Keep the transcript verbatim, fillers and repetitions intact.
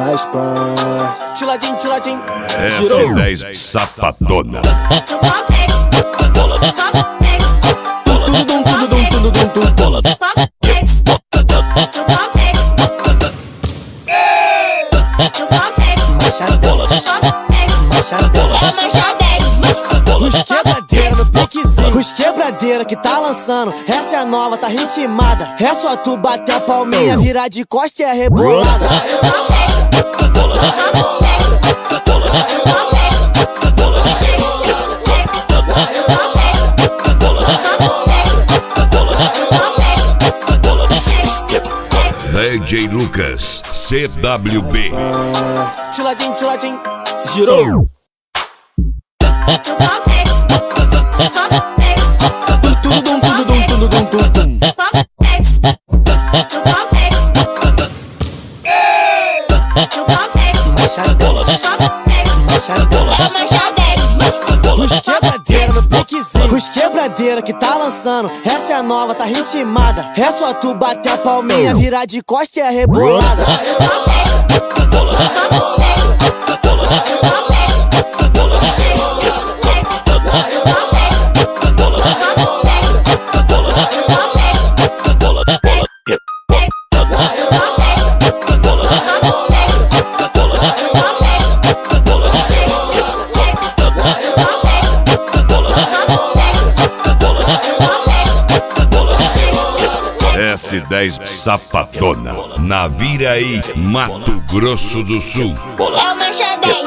Faz pá. Tiladinho, tiladinho. S dez safadona. Tudo dum, tudo dum, tudo dum, tudo dum. Machadela, machadela. Os quebradeira no piquezinho. Os quebradeira que tá lançando. Essa é a nova, tá ritmada. É só tu bater a palminha, virar de costa e é rebolada. D J Lucas, C W B. Tiladinho, tiladinho. Girou. Tudo dum, tudo dum, tudo dum, tudo dum. Machadela, machadela. Os quebradeira no piquezinho. Os quebradeira que tá lançando. Essa é a nova, tá ritmada. É só tu bater a palminha, virar de costa e é rebolada. S dez safadona. Naviraí, Mato Grosso do Sul. É o Mancha dez.